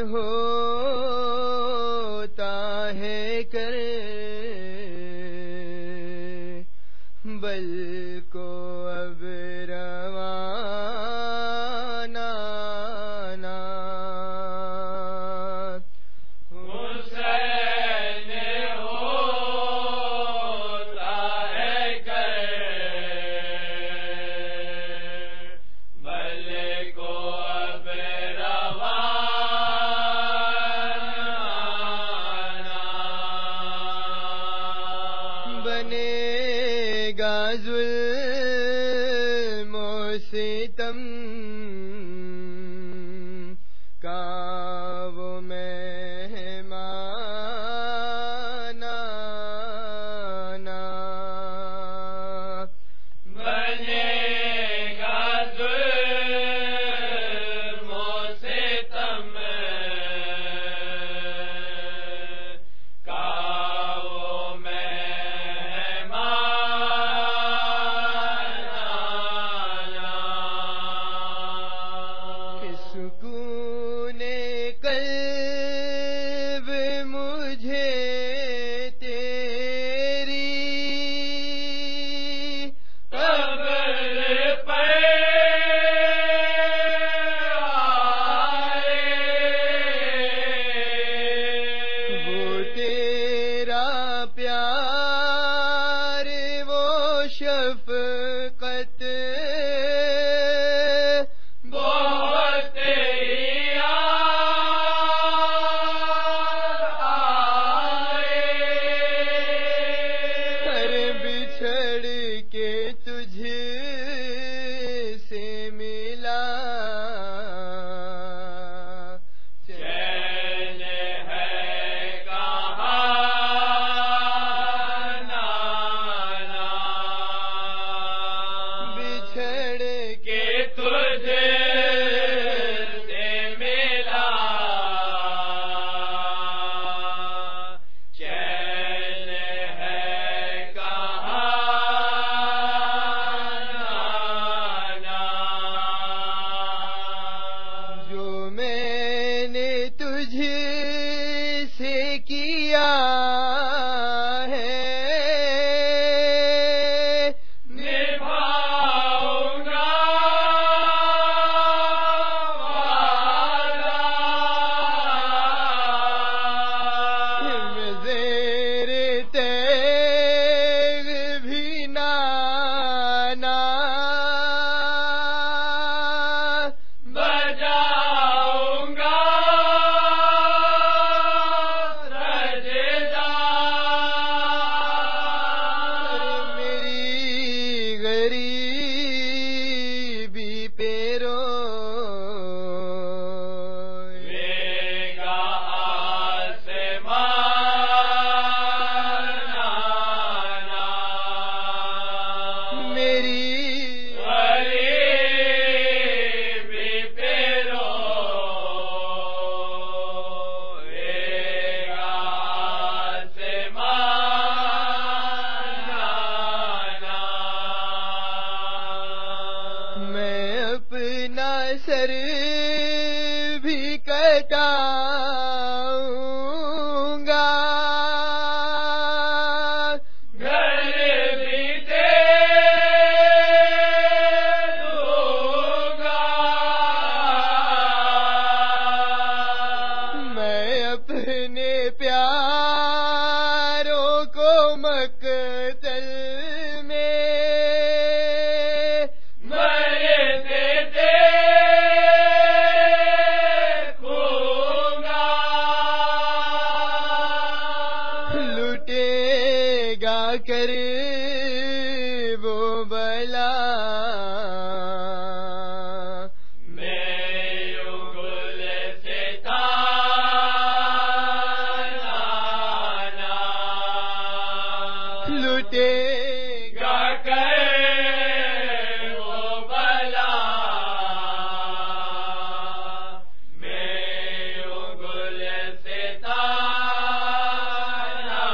ہوتا ہے کر بل کو اب روانہ نہ حسین ہوتا ہے کر بل کو اب روانہ بنے گا ظلم و ستم کا وہ مہمان بنے گا ظلم و ستم کا وہ مہمان سکون قلب مجھے تیری قبر پر آئے وہ تیرا پیار وہ شفقت بہت یاد آئے ہر بچھڑ کے تجھ سے ملا چین ہے کہاں نانا بچھڑ کہ تجھ سے ملا چین ہے کہاں نانا جو میں نے تجھ سے کیا ہے نبھاؤں گا وعدہ میں زیر تیغ بھی نانا بجاؤں گا سجدہ میری غریبی پہ روئے لے گا آسمان آنا میری غریبی پہ روئے گا آسمان آنا میں اپنا سر بھی کٹاؤں گا گھر بھی دے دوں گا میں اپنے پیاروں کو مقتل میں مرتے دیکھوں گا لٹے گا کر وہ بلا میں گل سے تانا لٹے گا کر وہ بلا میں گل سے تانا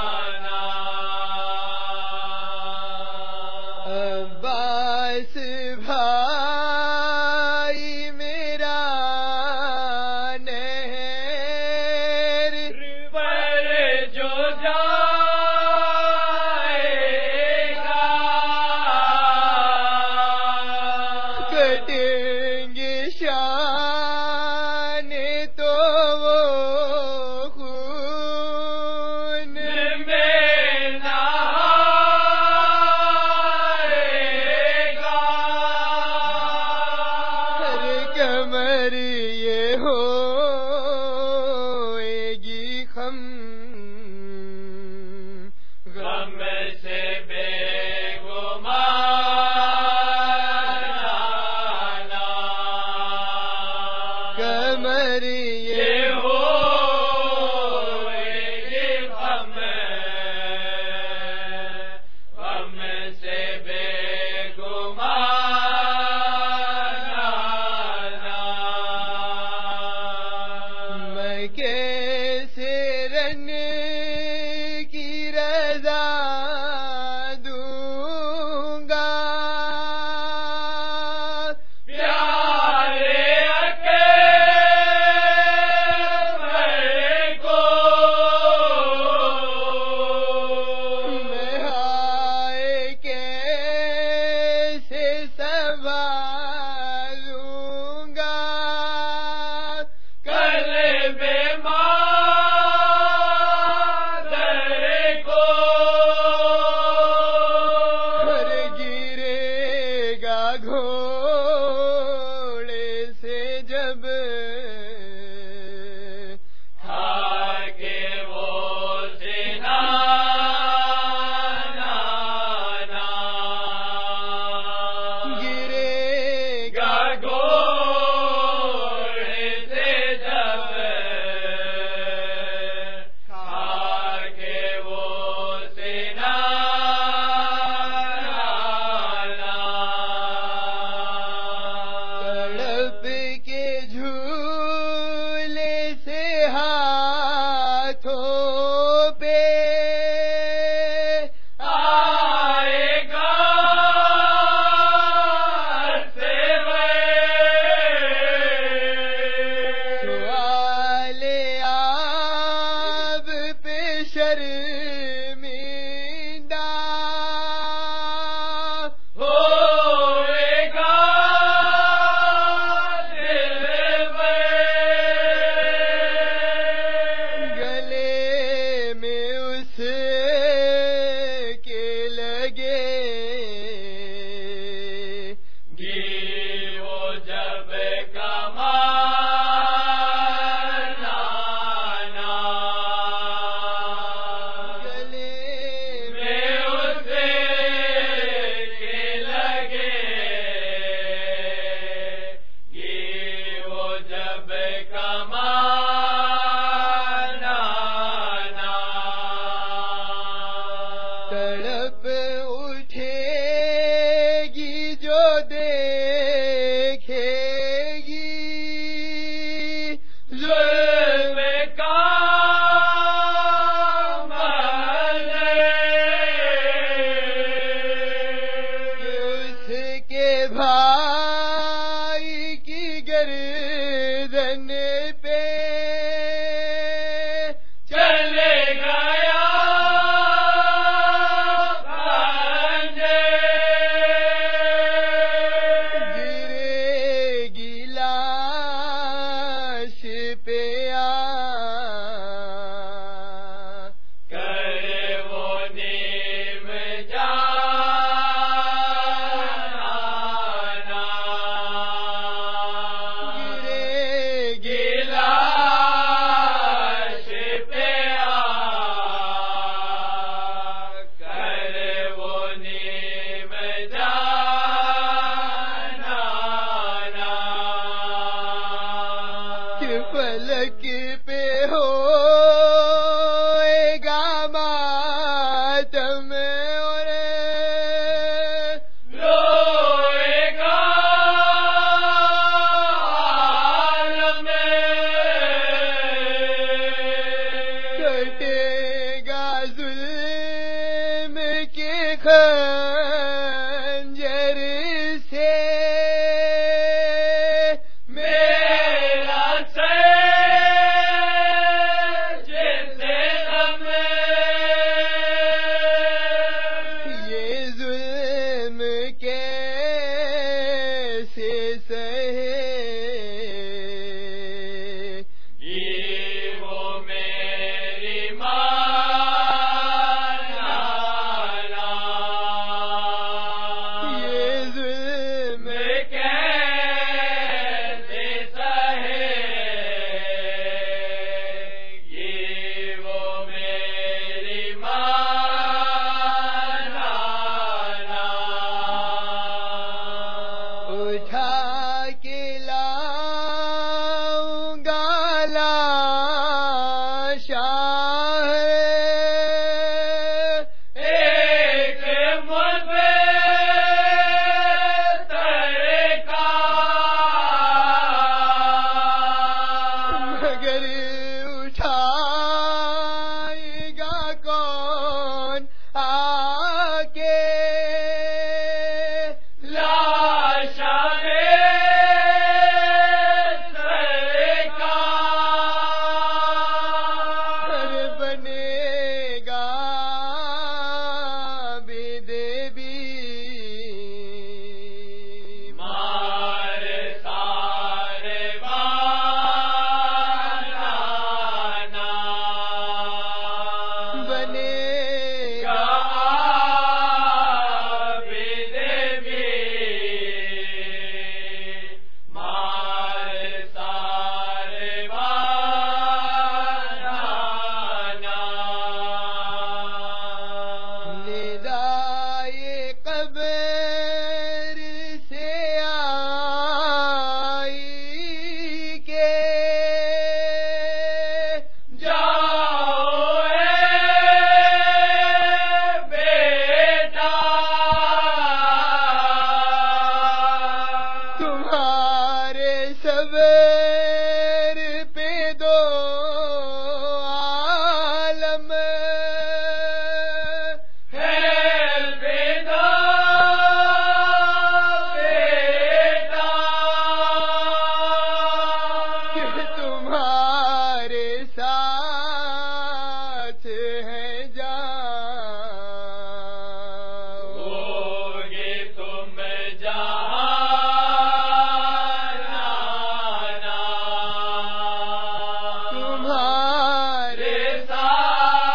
عباس بھائی میرا نہیں یہ ہوئے گی غم سے بے گمان کمر یہ ہوئے گی غم سے بے گمان میں کیسے رن کی رضا دوں گا پیارے اکبر کو میں ہائے کیسے سنبھالوں گا قلب مادر کو گھر گرے گا گھوڑے سے جب کھا کے وہ سینا گرے گا گھوڑے سے جب کھا کے وہ سینا تڑپ کے جھولے سے ہاتھوں پہ آئے گا سوال آب پہ شرمندہ ہوئے گا گلے میں اس کے لگے گی وہ جب کمان گلے میں اس کے لگے گی وہ جب کمان تڑپ اٹھے گی جو دیکھے گی ظلم کا اس کے بھائی کی گردن پہ چلے گیا گرے گی لاش پہ کرے وہ نیم جانا گرے گی لاش پہ کرے وہ نیم جانا کہ فلک پہ ہوئے گا ماتم اور روئے گا عالم کٹے گا ظلم کے خنجر سے میرا مگر اٹھائے گا کون آ کے لاش بنے گا بے دیوی مارے سارے بانا بنے گا بے دیوی مارے سارے بانا ندائے قبر سے آئی کے جاؤ اے بیٹا تمہارے صبر پہ دو عالم ہے بیٹا بیٹا کہ تمہارے ساتھ ہے جاؤ